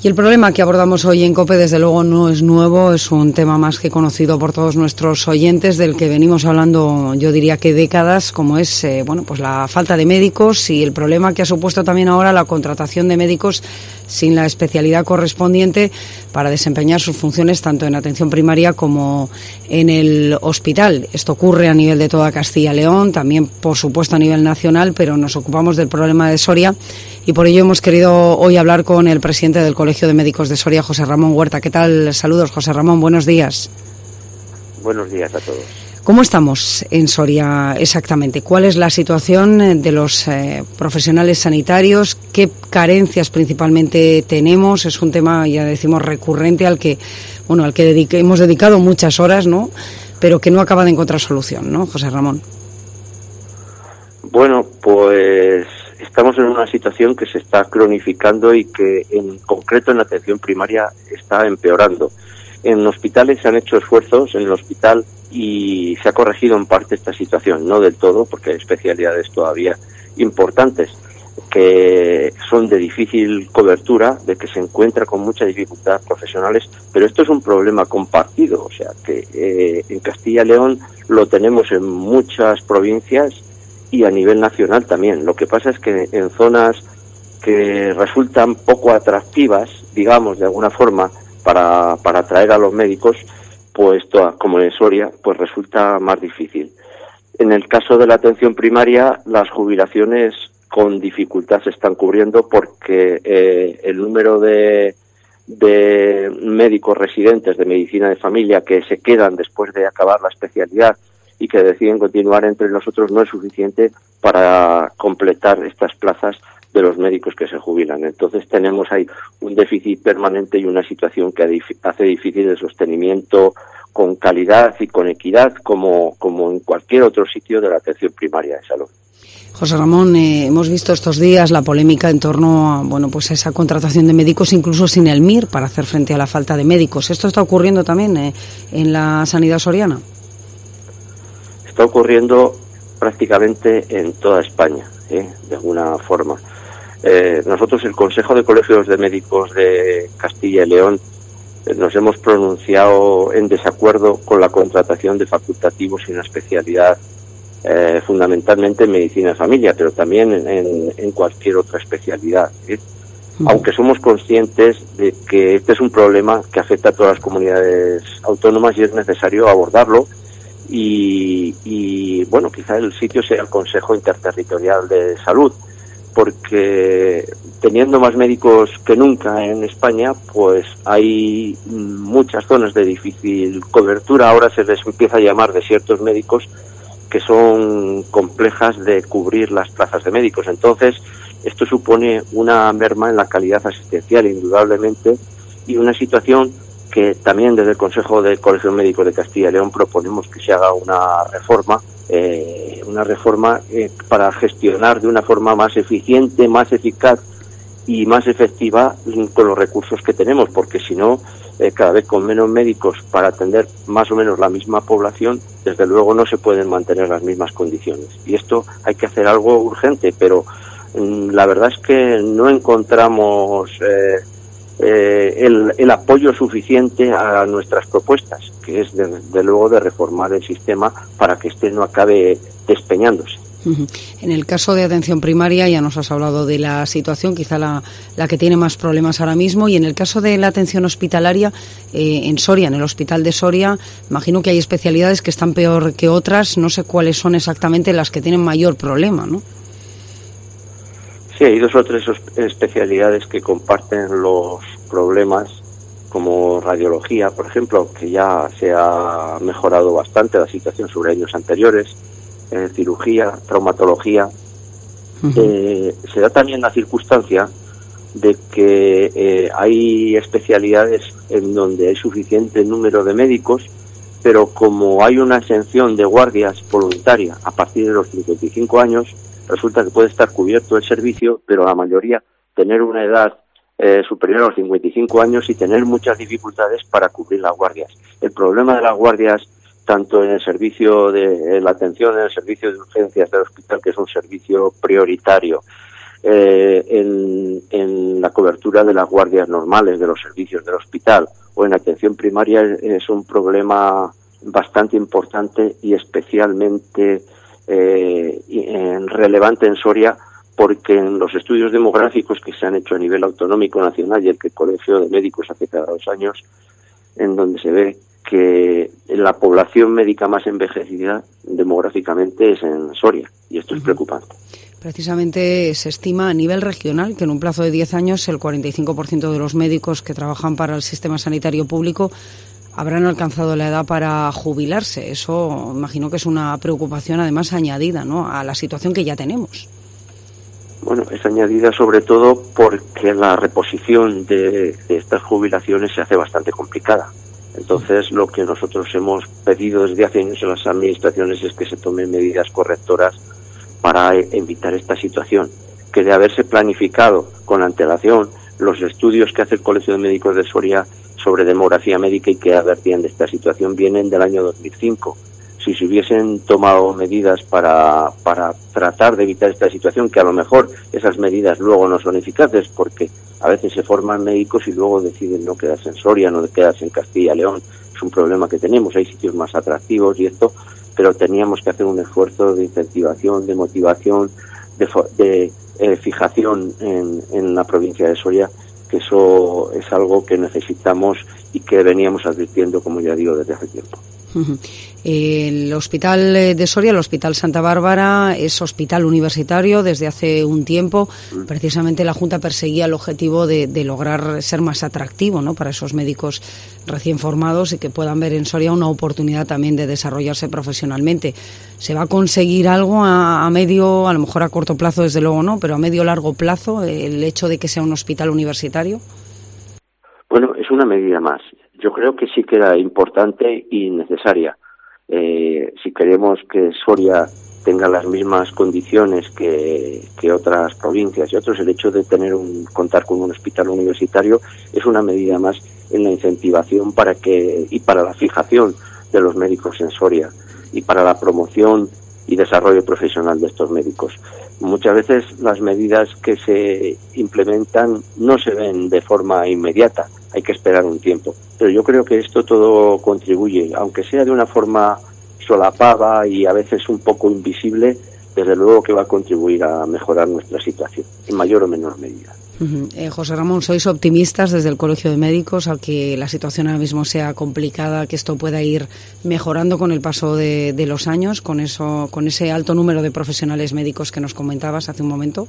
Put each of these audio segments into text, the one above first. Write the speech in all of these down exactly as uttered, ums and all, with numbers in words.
Y el problema que abordamos hoy en COPE, desde luego, no es nuevo, es un tema más que conocido por todos nuestros oyentes, del que venimos hablando, yo diría que décadas, como es eh, bueno, pues la falta de médicos y el problema que ha supuesto también ahora la contratación de médicos sin la especialidad correspondiente para desempeñar sus funciones tanto en atención primaria como en el hospital. Esto ocurre a nivel de toda Castilla y León, también, por supuesto, a nivel nacional, pero nos ocupamos del problema de Soria y por ello hemos querido hoy hablar con el presidente del Colegio de Médicos de Soria, José Ramón Huerta. ¿Qué tal? Saludos, José Ramón, buenos días. Buenos días a todos. ¿Cómo estamos en Soria exactamente? ¿Cuál es la situación de los eh, profesionales sanitarios? ¿Qué carencias principalmente tenemos? Es un tema, ya decimos, recurrente al que, bueno, al que dedique, hemos dedicado muchas horas, ¿no? Pero que no acaba de encontrar solución, ¿no, José Ramón? Bueno, pues estamos en una situación que se está cronificando y que en concreto en la atención primaria está empeorando. En hospitales se han hecho esfuerzos en el hospital y se ha corregido en parte esta situación, no del todo, porque hay especialidades todavía importantes que son de difícil cobertura, de que se encuentra con mucha dificultad profesionales, pero esto es un problema compartido, o sea que eh, en Castilla y León lo tenemos en muchas provincias y a nivel nacional también. Lo que pasa es que en zonas que resultan poco atractivas, digamos, de alguna forma, para, para atraer a los médicos, pues toda, como en Soria, pues resulta más difícil. En el caso de la atención primaria, las jubilaciones con dificultad se están cubriendo porque eh, el número de, de médicos residentes de medicina de familia que se quedan después de acabar la especialidad y que deciden continuar entre nosotros no es suficiente para completar estas plazas de los médicos que se jubilan. Entonces tenemos ahí un déficit permanente y una situación que hace difícil el sostenimiento con calidad y con equidad como, como en cualquier otro sitio de la atención primaria de salud. José Ramón, eh, hemos visto estos días la polémica en torno a, bueno, pues a esa contratación de médicos, incluso sin el M I R, para hacer frente a la falta de médicos. ¿Esto está ocurriendo también eh, en la sanidad soriana? Está ocurriendo prácticamente en toda España, ¿eh? de alguna forma. Eh, nosotros, el Consejo de Colegios de Médicos de Castilla y León, eh, nos hemos pronunciado en desacuerdo con la contratación de facultativos sin una especialidad, eh, fundamentalmente en medicina de familia, pero también en, en, en cualquier otra especialidad, ¿eh? Uh-huh. Aunque somos conscientes de que este es un problema que afecta a todas las comunidades autónomas y es necesario abordarlo. Y, y bueno, quizá el sitio sea el Consejo Interterritorial de Salud, porque teniendo más médicos que nunca en España, pues hay muchas zonas de difícil cobertura. Ahora se les empieza a llamar desiertos médicos, que son complejas de cubrir las plazas de médicos. Entonces, esto supone una merma en la calidad asistencial, indudablemente, y una situación que también desde el Consejo de Colegios Médicos de Castilla y León proponemos que se haga una reforma, eh, una reforma eh, para gestionar de una forma más eficiente, más eficaz y más efectiva con los recursos que tenemos, porque si no, eh, cada vez con menos médicos para atender más o menos la misma población, desde luego no se pueden mantener las mismas condiciones. Y esto hay que hacer algo urgente, pero mm, la verdad es que no encontramos Eh, Eh, el, el apoyo suficiente a nuestras propuestas, que es de, de luego de reformar el sistema para que este no acabe despeñándose. Uh-huh. En el caso de atención primaria ya nos has hablado de la situación, quizá la, la que tiene más problemas ahora mismo, y en el caso de la atención hospitalaria, eh, en Soria, en el hospital de Soria, imagino que hay especialidades que están peor que otras, no sé cuáles son exactamente las que tienen mayor problema, ¿no? Sí, hay dos o tres especialidades que comparten los problemas, como radiología, por ejemplo, que ya se ha mejorado bastante la situación sobre años anteriores, eh, cirugía, traumatología. Uh-huh. Eh, se da también la circunstancia de que eh, hay especialidades en donde hay suficiente número de médicos, pero como hay una exención de guardias voluntaria a partir de los cincuenta y cinco años, resulta que puede estar cubierto el servicio, pero la mayoría tener una edad eh, superior a los cincuenta y cinco años y tener muchas dificultades para cubrir las guardias. El problema de las guardias, tanto en el servicio de en la atención, en el servicio de urgencias del hospital, que es un servicio prioritario, eh, en, en la cobertura de las guardias normales de los servicios del hospital o en atención primaria es un problema bastante importante y especialmente eh, relevante en Soria, porque en los estudios demográficos que se han hecho a nivel autonómico nacional y el que el Colegio de Médicos hace cada dos años, en donde se ve que la población médica más envejecida demográficamente es en Soria, y esto es preocupante. Precisamente se estima a nivel regional que en un plazo de diez años el cuarenta y cinco por ciento de los médicos que trabajan para el sistema sanitario público habrán alcanzado la edad para jubilarse. Eso imagino que es una preocupación además añadida, ¿no?, a la situación que ya tenemos. Bueno, es añadida sobre todo porque la reposición de, de estas jubilaciones se hace bastante complicada. Entonces, lo que nosotros hemos pedido desde hace años en las administraciones es que se tomen medidas correctoras para evitar esta situación, que de haberse planificado con antelación los estudios que hace el Colegio de Médicos de Soria sobre demografía médica y que advertían de esta situación vienen del año dos mil cinco. Si se hubiesen tomado medidas para, para tratar de evitar esta situación, que a lo mejor esas medidas luego no son eficaces, porque a veces se forman médicos y luego deciden no quedarse en Soria, no quedarse en Castilla y León, es un problema que tenemos, hay sitios más atractivos y esto, pero teníamos que hacer un esfuerzo de incentivación, de motivación, de, de eh, fijación en, en la provincia de Soria, que eso es algo que necesitamos y que veníamos advirtiendo, como ya digo, desde hace tiempo. Uh-huh. El Hospital de Soria, el Hospital Santa Bárbara, es hospital universitario desde hace un tiempo. Uh-huh. Precisamente la Junta perseguía el objetivo de, de lograr ser más atractivo, ¿no?, para esos médicos recién formados y que puedan ver en Soria una oportunidad también de desarrollarse profesionalmente. ¿Se va a conseguir algo a, a medio, a lo mejor a corto plazo desde luego no, pero a medio largo plazo, el hecho de que sea un hospital universitario? Bueno, es una medida más. Yo creo que sí que era importante y necesaria. Eh, si queremos que Soria tenga las mismas condiciones que, que otras provincias y otros, el hecho de tener un contar con un hospital universitario es una medida más en la incentivación para que y para la fijación de los médicos en Soria y para la promoción y desarrollo profesional de estos médicos. Muchas veces las medidas que se implementan no se ven de forma inmediata, hay que esperar un tiempo. Pero yo creo que esto todo contribuye, aunque sea de una forma solapada y a veces un poco invisible, desde luego que va a contribuir a mejorar nuestra situación, en mayor o menor medida. Uh-huh. Eh, José Ramón, ¿sois optimistas desde el Colegio de Médicos al que la situación ahora mismo sea complicada, que esto pueda ir mejorando con el paso de, de los años, con eso, con ese alto número de profesionales médicos que nos comentabas hace un momento?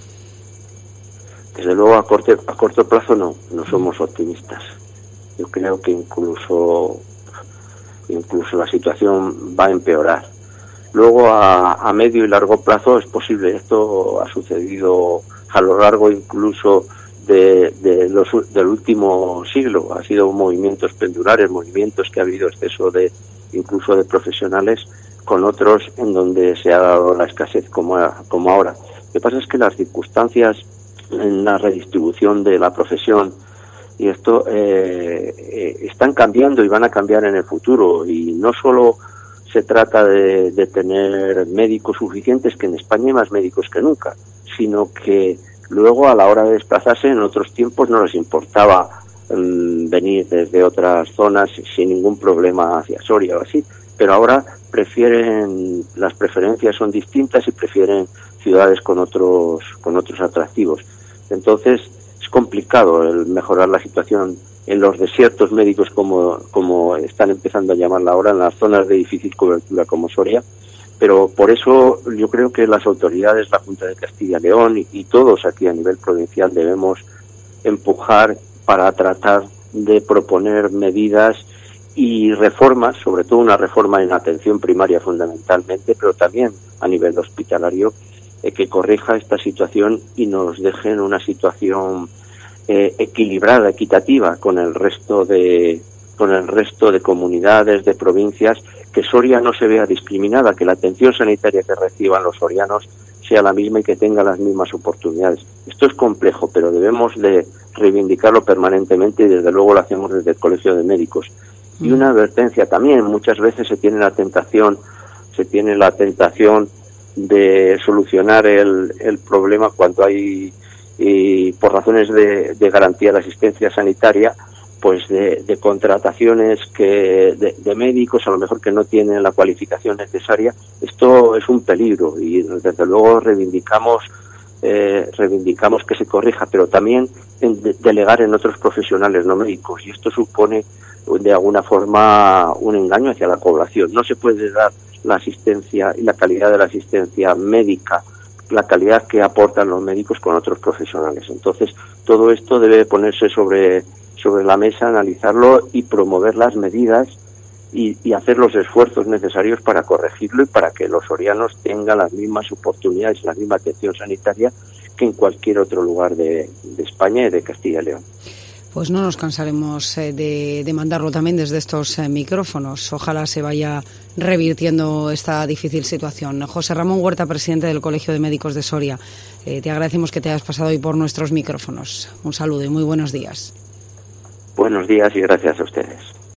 Desde luego a corto, a corto plazo no, no somos optimistas. Yo creo que incluso, incluso la situación va a empeorar. Luego a, a medio y largo plazo es posible. Esto ha sucedido a lo largo incluso de, de los, del último siglo. Ha sido movimientos pendulares, movimientos que ha habido exceso de incluso de profesionales, con otros en donde se ha dado la escasez como, como ahora. Lo que pasa es que las circunstancias en la redistribución de la profesión y esto eh, eh, están cambiando y van a cambiar en el futuro, y no solo se trata de, de tener médicos suficientes, que en España hay más médicos que nunca, sino que luego a la hora de desplazarse en otros tiempos no les importaba um, venir desde otras zonas sin ningún problema hacia Soria o así, pero ahora prefieren, las preferencias son distintas y prefieren ciudades con otros con otros atractivos. Entonces es complicado el mejorar la situación en los desiertos médicos, como, como están empezando a llamarla ahora, en las zonas de difícil cobertura como Soria, pero por eso yo creo que las autoridades, la Junta de Castilla y León y, y todos aquí a nivel provincial debemos empujar para tratar de proponer medidas y reformas, sobre todo una reforma en atención primaria fundamentalmente, pero también a nivel hospitalario, eh, que corrija esta situación y nos deje en una situación eh, equilibrada, equitativa con el resto de con el resto de comunidades, de provincias, que Soria no se vea discriminada, que la atención sanitaria que reciban los sorianos sea la misma y que tenga las mismas oportunidades. Esto es complejo, pero debemos de reivindicarlo permanentemente y desde luego lo hacemos desde el Colegio de Médicos. Y una advertencia también, muchas veces se tiene la tentación, se tiene la tentación de solucionar el, el problema cuando hay, y por razones de, de garantía de asistencia sanitaria, pues de, de contrataciones que de, de médicos a lo mejor que no tienen la cualificación necesaria. Esto es un peligro y desde luego reivindicamos eh, reivindicamos que se corrija, pero también en de, delegar en otros profesionales no médicos, y esto supone de alguna forma un engaño hacia la población. No se puede dar la asistencia y la calidad de la asistencia médica, la calidad que aportan los médicos con otros profesionales. Entonces, todo esto debe ponerse sobre sobre la mesa, analizarlo y promover las medidas y, y hacer los esfuerzos necesarios para corregirlo y para que los sorianos tengan las mismas oportunidades, la misma atención sanitaria que en cualquier otro lugar de, de España y de Castilla y León. Pues no nos cansaremos eh, de, de mandarlo también desde estos eh, micrófonos. Ojalá se vaya revirtiendo esta difícil situación. José Ramón Huerta, presidente del Colegio de Médicos de Soria, eh, te agradecemos que te hayas pasado hoy por nuestros micrófonos. Un saludo y muy buenos días. Buenos días y gracias a ustedes.